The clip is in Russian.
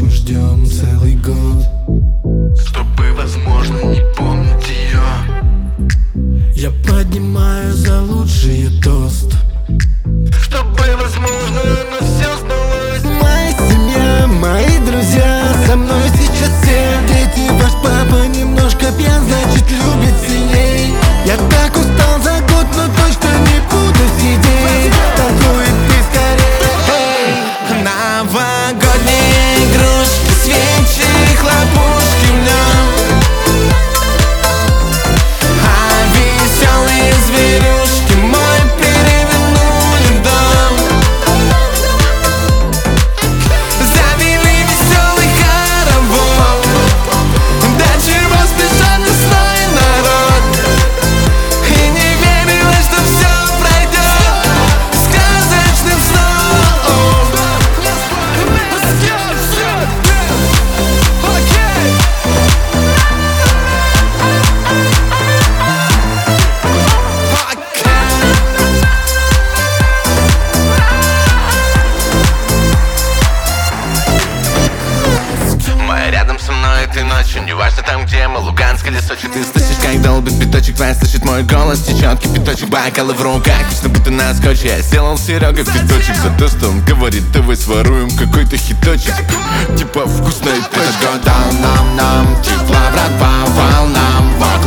ночь мы ждем целый год, чтобы, возможно, не помнить ее. я поднимаю за лучший тост, Чтобы, возможно, оно все сбылось. моя семья, мои друзья, со мной сейчас все дети. Ваш папа немножко пьян, значит любит сильней. Я так устал за год, но точно не буду сидеть. Танцуй ты скорее. Новогодние игрушки, свечи, хлопушки в нем, а веселые зверюшки мой перевернули дом. Завели веселый хоровод, до чего спешат весной народ, и не верилось, что все пройдет сказочным сном. Рядом со мной этой ночью, неважно там где мы, Луганск или Сочи. Ты слышишь, как долбит биточек, твоя слышит мой голос, течет кипяточек, бокалы в руках, точно будто на скотче. Я сделал Серега пяточек за то, что он говорит, давай своруем какой-то хиточек, типа вкусный пирожок. Этот год дал нам тепла, братва, волнам. Вот